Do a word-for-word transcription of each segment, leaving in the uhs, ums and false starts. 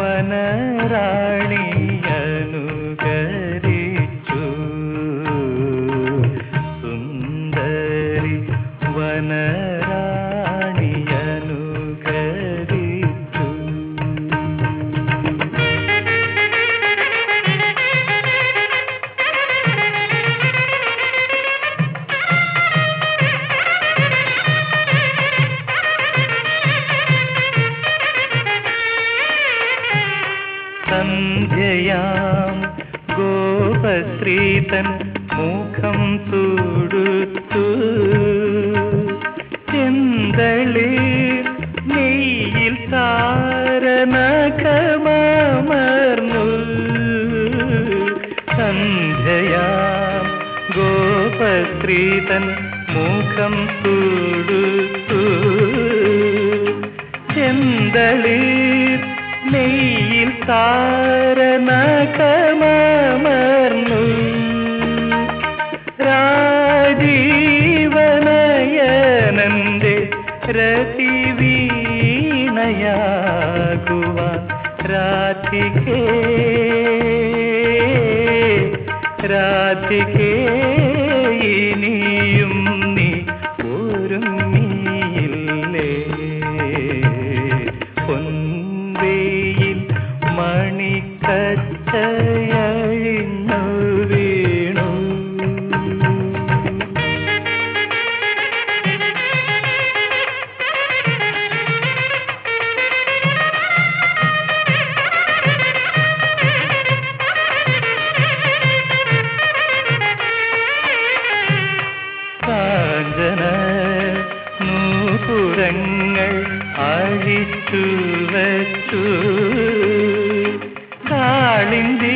വനരാണിയനുകരിച്ചു സുന്ദരി വനരാണിയനുകരിച്ചു. സന്ധ്യയാം ഗോപശ്രീതൻ മുഖം തുടുത്തു ചെന്തളിർ നെയ്യിൽ താരനഖമർന്നു. സന്ധ്യയാം ഗോപശ്രീതൻ മുഖം തുടുത്തു ചെന്തളിർ നെയ്യിൽ താരനഖമർന്നു. രാജീവനയനന്റെ രതിവീണയാകുവാൻ രാധികേ രാധികേ ഇനിയും നീ ഒരുങ്ങിയില്ലേ? പൊൻവേയിൽ മണിക്കച്ചയഴിഞ്ഞു വീണു. കാഞ്ചന നൂപുരങ്ങൾ അഴിച്ചു വച്ചു കാളിന്തി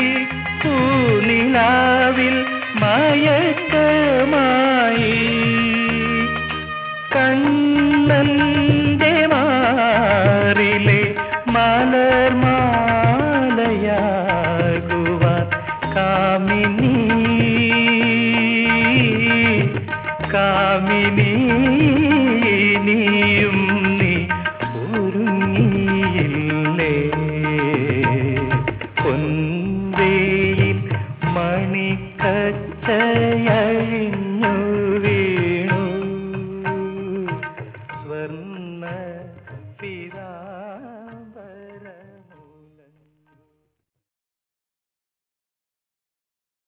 പൂനിലാവിൽ മയക്കമായി. കണ്ണന്റെ മാറിലെ മലർമാലയാകുവാൻ കാമിനി കാമിനി നീയും നീ ഒരുങ്ങിയില്ലേ? പൊൻവേയിൽ മണിക്കച്ചയഴിഞ്ഞു